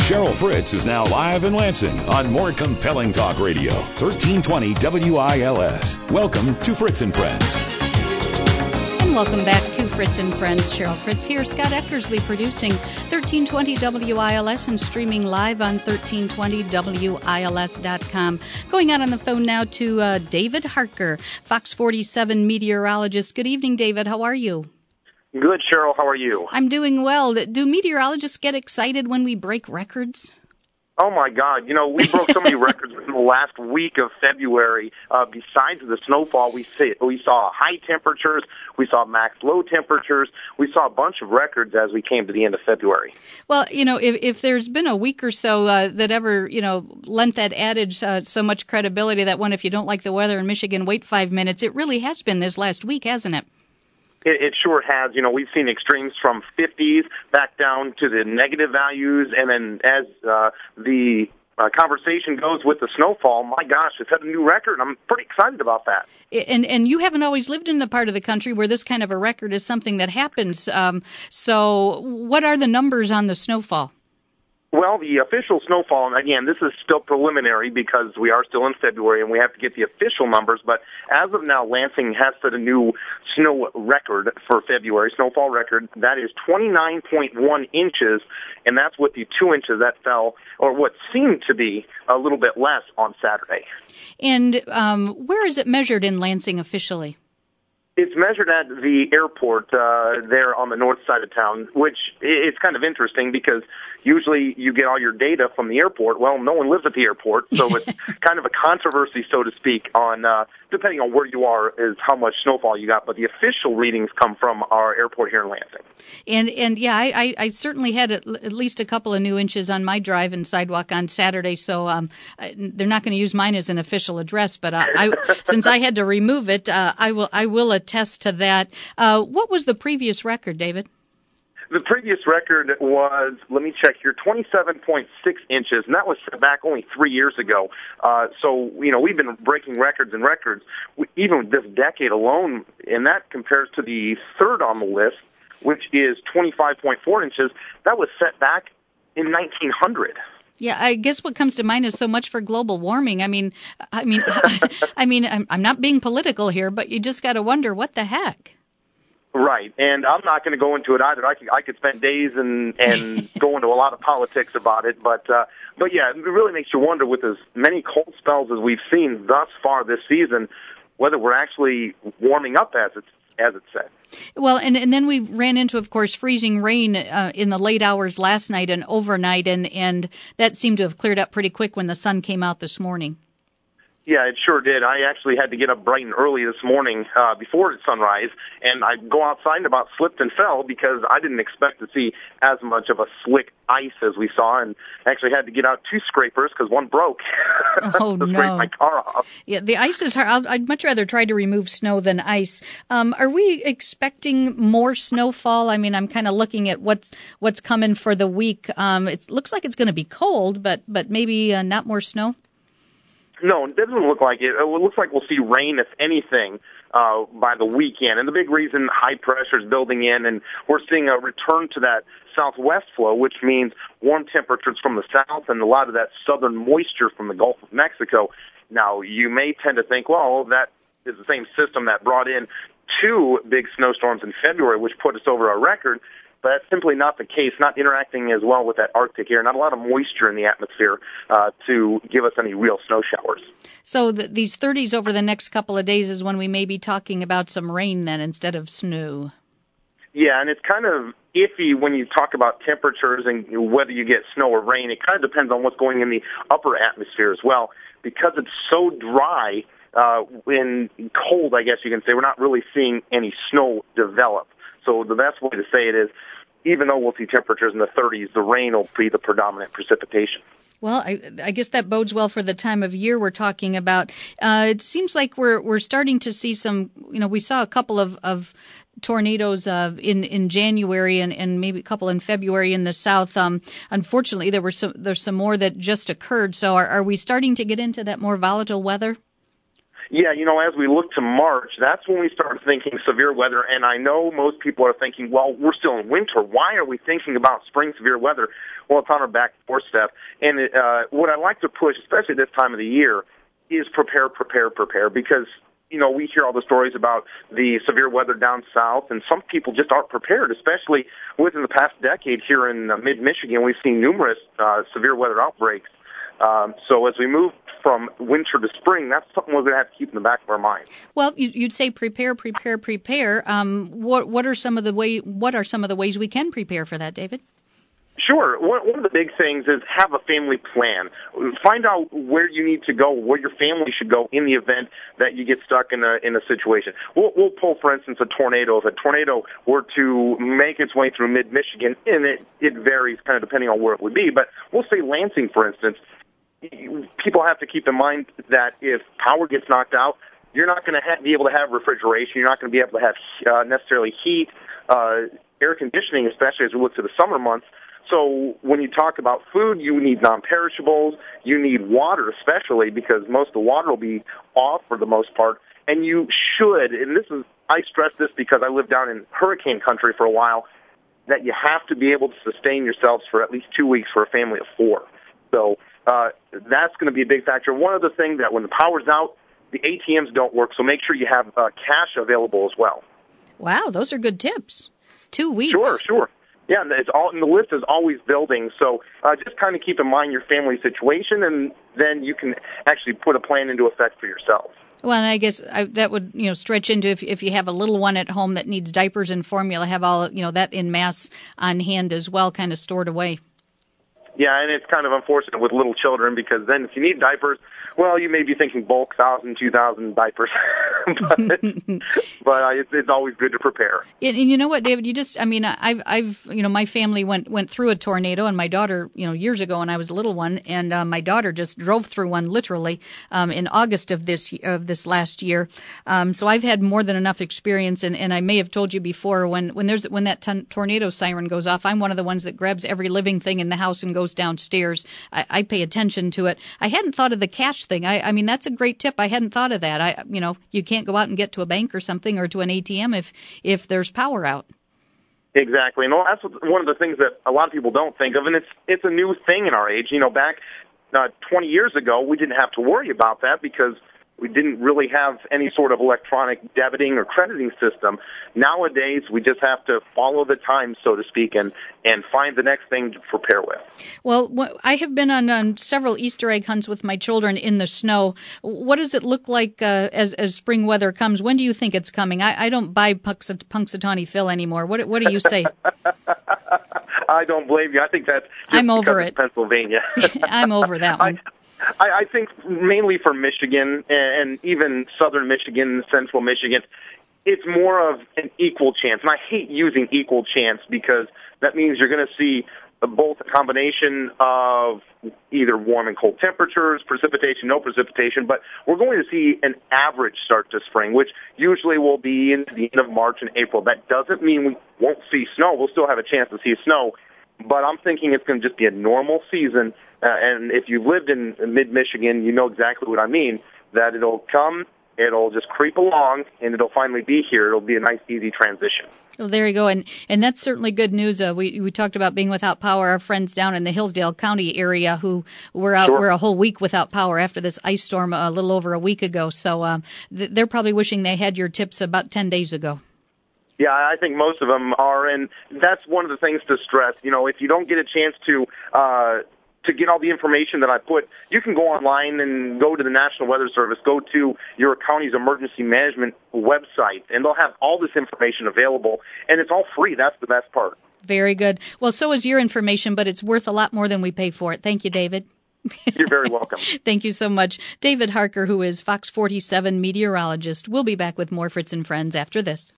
Cheryl Fritz is now live in Lansing on more compelling talk radio, 1320 WILS. Welcome to Fritz and Friends. And welcome back to Fritz and Friends. Cheryl Fritz here. Scott Eckersley producing 1320 WILS and streaming live on 1320WILS.com. Going out on the phone now to David Harker, Fox 47 meteorologist. Good evening, David. How are you? Good, Cheryl. How are you? I'm doing well. Do meteorologists get excited when we break records? Oh, my God. You know, we broke so many records in the last week of February. Besides the snowfall, we saw high temperatures, we saw max low temperatures, we saw a bunch of records as we came to the end of February. Well, you know, if there's been a week or so that ever, lent that adage so much credibility that one, if you don't like the weather in Michigan, wait 5 minutes, it really has been this last week, hasn't it? It sure has. You know, we've seen extremes from 50s back down to the negative values, and then as the conversation goes with the snowfall, my gosh, it's had a new record. I'm pretty excited about that. And you haven't always lived in the part of the country where this kind of a record is something that happens. So what are the numbers on the snowfall? Well, the official snowfall, and again, this is still preliminary because we are still in February and we have to get the official numbers, but as of now, Lansing has set a new snow record for February, snowfall record. That is 29.1 inches, and that's with the 2 inches that fell, or what seemed to be a little bit less on Saturday. And where is it measured in Lansing officially? It's measured at the airport there on the north side of town, which is kind of interesting because usually you get all your data from the airport. Well, no one lives at the airport, so it's kind of a controversy, so to speak, on depending on where you are is how much snowfall you got. But the official readings come from our airport here in Lansing. And yeah, I certainly had at least a couple of new inches on my drive and sidewalk on Saturday, so they're not going to use mine as an official address, but since I had to remove it, I will attest to that. What was the previous record, David? The previous record was, let me check here, 27.6 inches, and that was set back only 3 years ago. So, you know, we've been breaking records and records, even this decade alone, and that compares to the third on the list, which is 25.4 inches. That was set back in 1900. Yeah, I guess what comes to mind is so much for global warming. I mean, I'm not being political here, but you just got to wonder what the heck. Right, and I'm not going to go into it either. I could spend days and go into a lot of politics about it, but yeah, it really makes you wonder with as many cold spells as we've seen thus far this season, whether we're actually warming up as it's said. Well, and then we ran into, of course, freezing rain in the late hours last night and overnight, and that seemed to have cleared up pretty quick when the sun came out this morning. Yeah, it sure did. I actually had to get up bright and early this morning before sunrise, and I go outside and about slipped and fell because I didn't expect to see as much of a slick ice as we saw, and actually had to get out 2 scrapers because one broke. Oh, to no. scrape my car off. Yeah, the ice is hard. I'd much rather try to remove snow than ice. Are we expecting more snowfall? I mean, I'm kind of looking at what's coming for the week. It looks like it's going to be cold, but maybe not more snow? No, it doesn't look like it. It looks like we'll see rain, if anything, by the weekend. And the big reason, high pressure is building in, and we're seeing a return to that southwest flow, which means warm temperatures from the south and a lot of that southern moisture from the Gulf of Mexico. Now, you may tend to think, well, that is the same system that brought in 2 big snowstorms in February, which put us over our record. But that's simply not the case, not interacting as well with that Arctic air, not a lot of moisture in the atmosphere to give us any real snow showers. So these 30s over the next couple of days is when we may be talking about some rain then instead of snow. Yeah, and it's kind of iffy when you talk about temperatures and whether you get snow or rain. It kind of depends on what's going in the upper atmosphere as well. Because it's so dry and cold, I guess you can say, we're not really seeing any snow develop. So the best way to say it is, even though we'll see temperatures in the 30s, the rain will be the predominant precipitation. Well, I guess that bodes well for the time of year we're talking about. It seems like we're starting to see some, we saw a couple of tornadoes in January and maybe a couple in February in the south. Unfortunately, there's some more that just occurred. So are we starting to get into that more volatile weather? Yeah, as we look to March, that's when we start thinking severe weather. And I know most people are thinking, well, we're still in winter. Why are we thinking about spring severe weather? Well, it's on our back doorstep. And what I like to push, especially this time of the year, is prepare, because we hear all the stories about the severe weather down south, and some people just aren't prepared, especially within the past decade here in mid-Michigan. We've seen numerous severe weather outbreaks. So as we move from winter to spring, that's something we're going to have to keep in the back of our mind. Well, you'd say prepare. What are some of the ways we can prepare for that, David? Sure. One of the big things is have a family plan. Find out where you need to go, where your family should go in the event that you get stuck in a situation. We'll pull, for instance, a tornado. If a tornado were to make its way through mid-Michigan, and it varies kind of depending on where it would be, but we'll say Lansing, for instance, people have to keep in mind that if power gets knocked out, you're not going to be able to have refrigeration. You're not going to be able to have necessarily heat, air conditioning, especially as we look to the summer months. So when you talk about food, you need non-perishables. You need water, especially because most of the water will be off for the most part. And you should, and I stress this because I lived down in hurricane country for a while, that you have to be able to sustain yourselves for at least 2 weeks for a family of 4. So that's going to be a big factor. One other thing that when the power's out, the ATMs don't work, so make sure you have cash available as well. Wow, those are good tips. 2 weeks. Sure. Yeah, and the list is always building, so just kind of keep in mind your family situation, and then you can actually put a plan into effect for yourself. Well, and I guess that would stretch into if you have a little one at home that needs diapers and formula, have all that en masse on hand as well, kind of stored away. Yeah, and it's kind of unfortunate with little children because then if you need diapers, well, you may be thinking bulk 1,000, 2,000 diapers, but it's always good to prepare. And you know what, David? I've my family went through a tornado, and my daughter, years ago when I was a little one, and my daughter just drove through one literally in August of this last year. So I've had more than enough experience, and I may have told you before when that tornado siren goes off, I'm one of the ones that grabs every living thing in the house and goes downstairs. I pay attention to it. I hadn't thought of the catch thing. I mean, that's a great tip. I hadn't thought of that. You can't go out and get to a bank or something or to an ATM if there's power out. Exactly. And that's one of the things that a lot of people don't think of, and it's a new thing in our age. Back 20 years ago, we didn't have to worry about that because we didn't really have any sort of electronic debiting or crediting system. Nowadays, we just have to follow the times, so to speak, and find the next thing to prepare with. Well, I have been on several Easter egg hunts with my children in the snow. What does it look like as spring weather comes? When do you think it's coming? I don't buy Punxsutawney Phil anymore. What do you say? I don't blame you. I think that's just I'm over it. Pennsylvania. I'm over that one. I think mainly for Michigan and even southern Michigan, central Michigan, it's more of an equal chance. And I hate using equal chance because that means you're going to see both a combination of either warm and cold temperatures, precipitation, no precipitation, but we're going to see an average start to spring, which usually will be into the end of March and April. That doesn't mean we won't see snow. We'll still have a chance to see snow, but I'm thinking it's going to just be a normal season. And if you've lived in mid-Michigan, you know exactly what I mean, that it'll come, it'll just creep along, and it'll finally be here. It'll be a nice, easy transition. Well, there you go. And that's certainly good news. We talked about being without power. Our friends down in the Hillsdale County area who were out were a whole week without power after this ice storm a little over a week ago. So they're probably wishing they had your tips about 10 days ago. Yeah, I think most of them are, and that's one of the things to stress. If you don't get a chance to get all the information that I put, you can go online and go to the National Weather Service, go to your county's emergency management website, and they'll have all this information available, and it's all free. That's the best part. Very good. Well, so is your information, but it's worth a lot more than we pay for it. Thank you, David. You're very welcome. Thank you so much. David Harker, who is Fox 47 meteorologist. We'll be back with more Fritz and Friends after this.